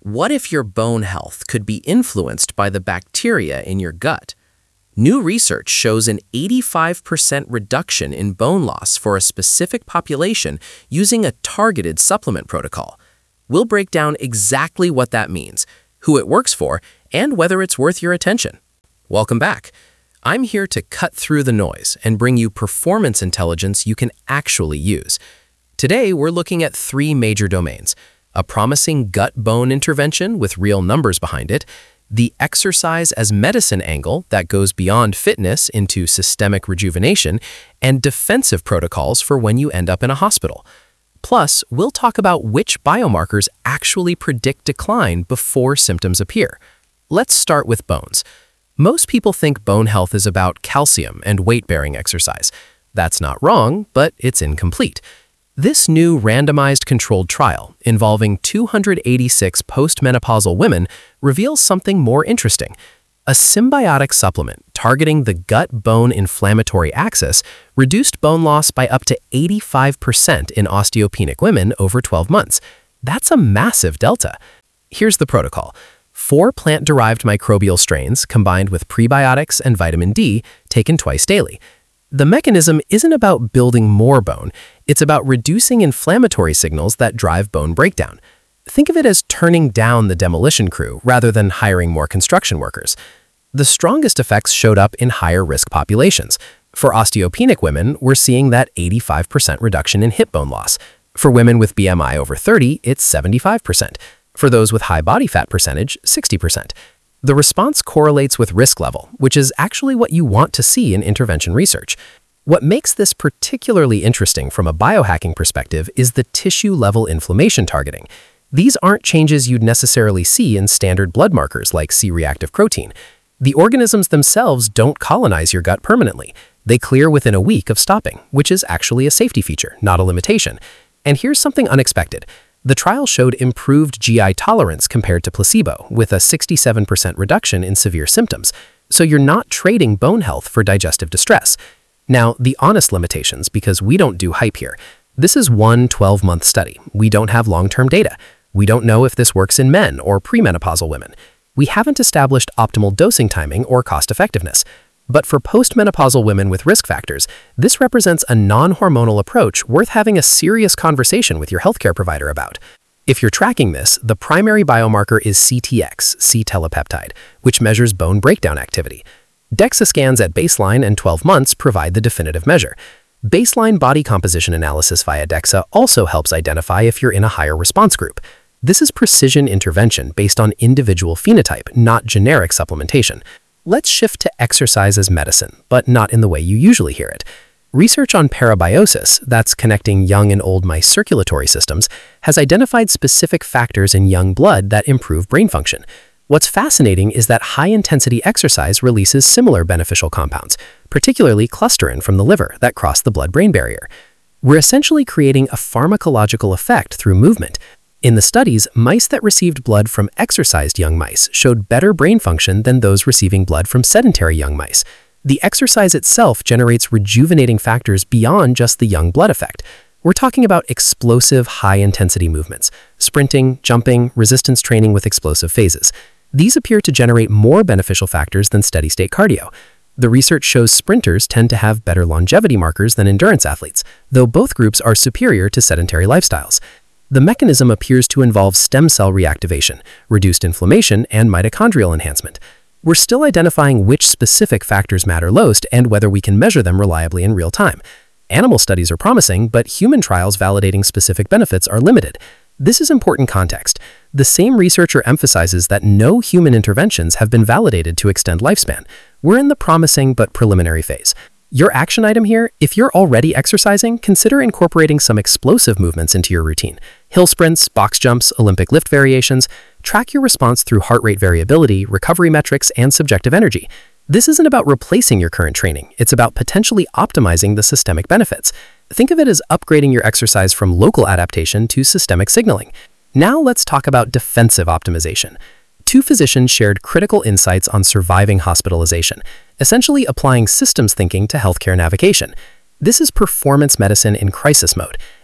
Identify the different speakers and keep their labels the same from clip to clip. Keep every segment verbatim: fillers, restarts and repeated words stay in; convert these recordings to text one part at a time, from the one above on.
Speaker 1: What if your bone health could be influenced by the bacteria in your gut? New research shows an eighty-five percent reduction in bone loss for a specific population using a targeted supplement protocol. We'll break down exactly what that means, who it works for, and whether it's worth your attention. Welcome back. I'm here to cut through the noise and bring you performance intelligence you can actually use. Today, we're looking at three major domains: a promising gut-bone intervention with real numbers behind it, the exercise as medicine angle that goes beyond fitness into systemic rejuvenation, and defensive protocols for when you end up in a hospital. Plus, we'll talk about which biomarkers actually predict decline before symptoms appear. Let's start with bones. Most people think bone health is about calcium and weight-bearing exercise. That's not wrong, but it's incomplete. This new randomized controlled trial involving two hundred eighty-six postmenopausal women reveals something more interesting. A symbiotic supplement targeting the gut-bone inflammatory axis reduced bone loss by up to eighty-five percent in osteopenic women over twelve months. That's a massive delta. Here's the protocol. Four plant-derived microbial strains combined with prebiotics and vitamin D taken twice daily. The mechanism isn't about building more bone, it's about reducing inflammatory signals that drive bone breakdown. Think of it as turning down the demolition crew rather than hiring more construction workers. The strongest effects showed up in higher-risk populations. For osteopenic women, we're seeing that eighty-five percent reduction in hip bone loss. For women with B M I over thirty, it's seventy-five percent. For those with high body fat percentage, sixty percent. The response correlates with risk level, which is actually what you want to see in intervention research. What makes this particularly interesting from a biohacking perspective is the tissue-level inflammation targeting. These aren't changes you'd necessarily see in standard blood markers like C-reactive protein. The organisms themselves don't colonize your gut permanently. They clear within a week of stopping, which is actually a safety feature, not a limitation. And here's something unexpected. The trial showed improved G I tolerance compared to placebo, with a sixty-seven percent reduction in severe symptoms. So you're not trading bone health for digestive distress. Now, the honest limitations, because we don't do hype here. This is one twelve-month study. We don't have long-term data. We don't know if this works in men or premenopausal women. We haven't established optimal dosing timing or cost-effectiveness. But for postmenopausal women with risk factors, this represents a non-hormonal approach worth having a serious conversation with your healthcare provider about. If you're tracking this, the primary biomarker is C T X, C-telepeptide, which measures bone breakdown activity. DEXA scans at baseline and twelve months provide the definitive measure. Baseline body composition analysis via DEXA also helps identify if you're in a higher response group. This is precision intervention based on individual phenotype, not generic supplementation. Let's shift to exercise as medicine, but not in the way you usually hear it. Research on parabiosis, that's connecting young and old mice circulatory systems, has identified specific factors in young blood that improve brain function. What's fascinating is that high-intensity exercise releases similar beneficial compounds, particularly clusterin from the liver that cross the blood-brain barrier. We're essentially creating a pharmacological effect through movement. In the studies, mice that received blood from exercised young mice showed better brain function than those receiving blood from sedentary young mice. The exercise itself generates rejuvenating factors beyond just the young blood effect. We're talking about explosive, high-intensity movements, sprinting, jumping, resistance training with explosive phases. These appear to generate more beneficial factors than steady-state cardio. The research shows sprinters tend to have better longevity markers than endurance athletes, though both groups are superior to sedentary lifestyles. The mechanism appears to involve stem cell reactivation, reduced inflammation, and mitochondrial enhancement. We're still identifying which specific factors matter most and whether we can measure them reliably in real time. Animal studies are promising, but human trials validating specific benefits are limited. This is important context. The same researcher emphasizes that no human interventions have been validated to extend lifespan. We're in the promising but preliminary phase. Your action item here: if you're already exercising, consider incorporating some explosive movements into your routine. Hill sprints, box jumps, Olympic lift variations. Track your response through heart rate variability, recovery metrics, and subjective energy. This isn't about replacing your current training. It's about potentially optimizing the systemic benefits. Think of it as upgrading your exercise from local adaptation to systemic signaling. Now let's talk about defensive optimization. Two physicians shared critical insights on surviving hospitalization, essentially applying systems thinking to healthcare navigation. This is performance medicine in crisis mode,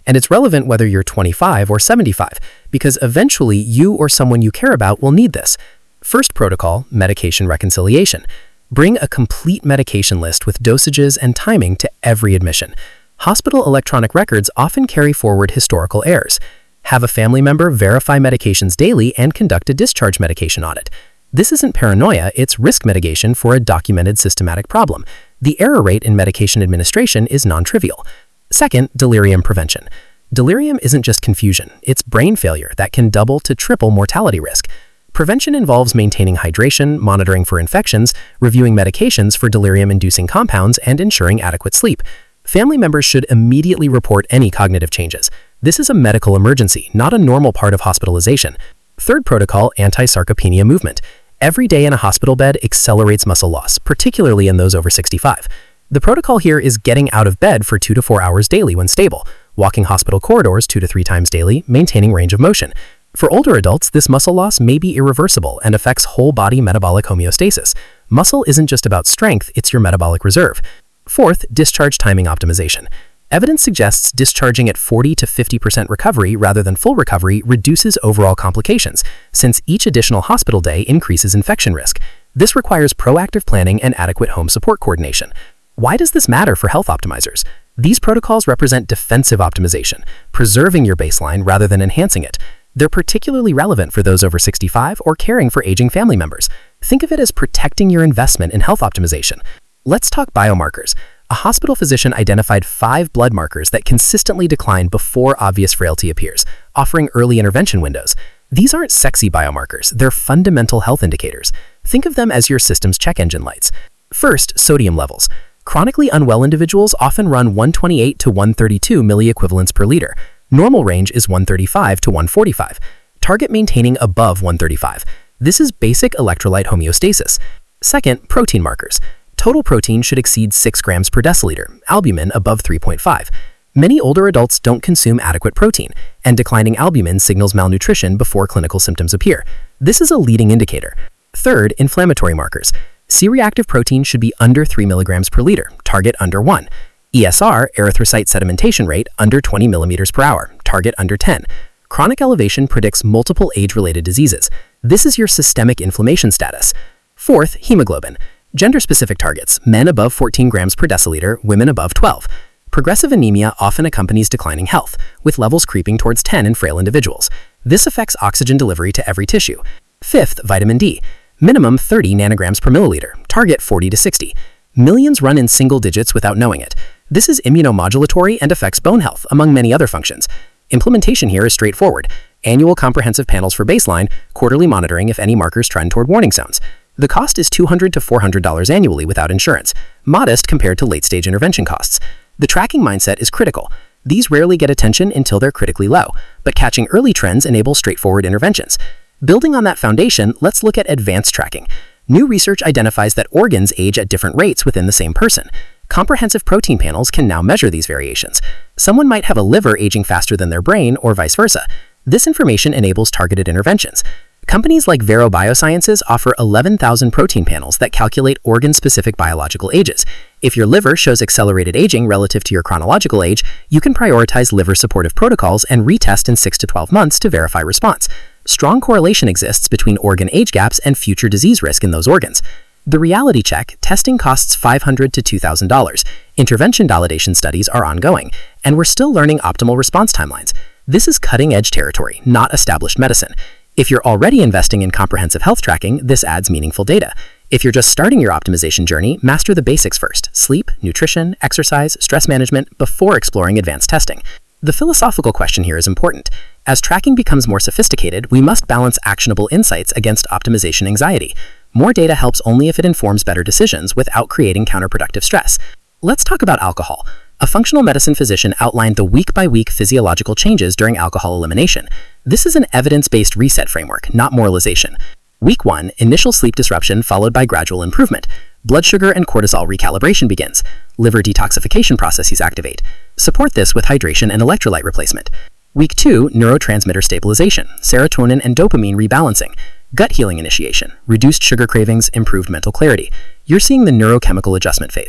Speaker 1: And it's relevant whether you're twenty-five or seventy-five, because eventually you or someone you care about will need this. First protocol, medication reconciliation. Bring a complete medication list with dosages and timing to every admission. Hospital electronic records often carry forward historical errors. Have a family member verify medications daily and conduct a discharge medication audit. This isn't paranoia, it's risk mitigation for a documented systematic problem. The error rate in medication administration is non-trivial. Second, delirium prevention. Delirium isn't just confusion, it's brain failure that can double to triple mortality risk. Prevention involves maintaining hydration, monitoring for infections, reviewing medications for delirium-inducing compounds, and ensuring adequate sleep. Family members should immediately report any cognitive changes. This is a medical emergency, not a normal part of hospitalization. Third protocol, anti-sarcopenia movement. Every day in a hospital bed accelerates muscle loss, particularly in those over sixty-five. The protocol here is getting out of bed for two to four hours daily when stable, walking hospital corridors two to three times daily, maintaining range of motion. For older adults, this muscle loss may be irreversible and affects whole body metabolic homeostasis. Muscle isn't just about strength, it's your metabolic reserve. Fourth, discharge timing optimization. Evidence suggests discharging at forty to fifty percent recovery rather than full recovery reduces overall complications, since each additional hospital day increases infection risk. This requires proactive planning and adequate home support coordination. Why does this matter for health optimizers? These protocols represent defensive optimization, preserving your baseline rather than enhancing it. They're particularly relevant for those over sixty-five or caring for aging family members. Think of it as protecting your investment in health optimization. Let's talk biomarkers. A hospital physician identified five blood markers that consistently decline before obvious frailty appears, offering early intervention windows. These aren't sexy biomarkers, they're fundamental health indicators. Think of them as your system's check engine lights. First, sodium levels. Chronically unwell individuals often run one twenty-eight to one thirty-two milliequivalents per liter. Normal range is one thirty-five to one forty-five. Target maintaining above one thirty-five. This is basic electrolyte homeostasis. Second, protein markers. Total protein should exceed six grams per deciliter, albumin above three point five. Many older adults don't consume adequate protein, and declining albumin signals malnutrition before clinical symptoms appear. This is a leading indicator. Third, inflammatory markers. C-reactive protein should be under three milligrams per liter, target under one. E S R, erythrocyte sedimentation rate, under twenty millimeters per hour, target under ten. Chronic elevation predicts multiple age-related diseases. This is your systemic inflammation status. Fourth, hemoglobin. Gender-specific targets, men above fourteen grams per deciliter, women above twelve. Progressive anemia often accompanies declining health, with levels creeping towards ten in frail individuals. This affects oxygen delivery to every tissue. Fifth, vitamin D. Minimum thirty nanograms per milliliter, target forty to sixty. Millions run in single digits without knowing it. This is immunomodulatory and affects bone health, among many other functions. Implementation here is straightforward. Annual comprehensive panels for baseline, quarterly monitoring if any markers trend toward warning zones. The cost is two hundred to four hundred dollars annually without insurance, modest compared to late-stage intervention costs. The tracking mindset is critical. These rarely get attention until they're critically low, but catching early trends enables straightforward interventions. Building on that foundation, let's look at advanced tracking. New research identifies that organs age at different rates within the same person. Comprehensive protein panels can now measure these variations. Someone might have a liver aging faster than their brain, or vice versa. This information enables targeted interventions. Companies like Vero Biosciences offer eleven thousand protein panels that calculate organ-specific biological ages. If your liver shows accelerated aging relative to your chronological age, you can prioritize liver-supportive protocols and retest in six to twelve months to verify response. Strong correlation exists between organ age gaps and future disease risk in those organs. The reality check, testing costs five hundred to two thousand dollars. Intervention validation studies are ongoing, and we're still learning optimal response timelines. This is cutting-edge territory, not established medicine. If you're already investing in comprehensive health tracking, this adds meaningful data. If you're just starting your optimization journey, master the basics first: sleep, nutrition, exercise, stress management, before exploring advanced testing. The philosophical question here is important. As tracking becomes more sophisticated, we must balance actionable insights against optimization anxiety. More data helps only if it informs better decisions without creating counterproductive stress. Let's talk about alcohol. A functional medicine physician outlined the week-by-week physiological changes during alcohol elimination. This is an evidence-based reset framework, not moralization. Week one, initial sleep disruption followed by gradual improvement. Blood sugar and cortisol recalibration begins. Liver detoxification processes activate. Support this with hydration and electrolyte replacement. Week two, neurotransmitter stabilization, serotonin and dopamine rebalancing. Gut healing initiation, reduced sugar cravings, improved mental clarity. You're seeing the neurochemical adjustment phase.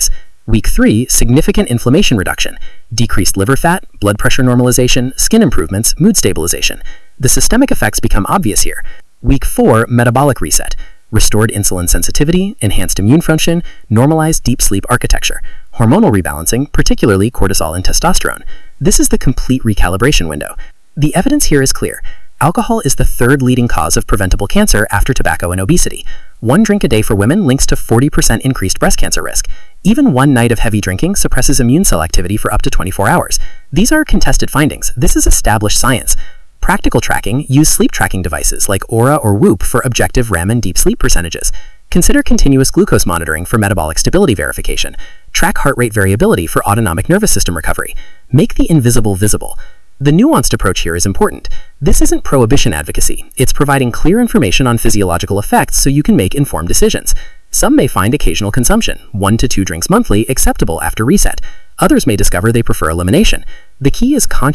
Speaker 2: Week three, significant inflammation reduction, decreased liver fat, blood pressure normalization, skin improvements, mood stabilization. The systemic effects become obvious here. Week four, metabolic reset, restored insulin sensitivity, enhanced immune function, normalized deep sleep architecture, hormonal rebalancing, particularly cortisol and testosterone. This is the complete recalibration window. The evidence here is clear. Alcohol is the third leading cause of preventable cancer after tobacco and obesity. One drink a day for women links to forty percent increased breast cancer risk. Even one night of heavy drinking suppresses immune cell activity for up to twenty-four hours. These are contested findings. This is established science. Practical tracking: use sleep tracking devices like Oura or Whoop for objective R E M and deep sleep percentages. Consider continuous glucose monitoring for metabolic stability verification. Track heart rate variability for autonomic nervous system recovery. Make the invisible visible. The nuanced approach here is important. This isn't prohibition advocacy. It's providing clear information on physiological effects so you can make informed decisions. Some may find occasional consumption, one to two drinks monthly, acceptable after reset. Others may discover they prefer elimination. The key is conscious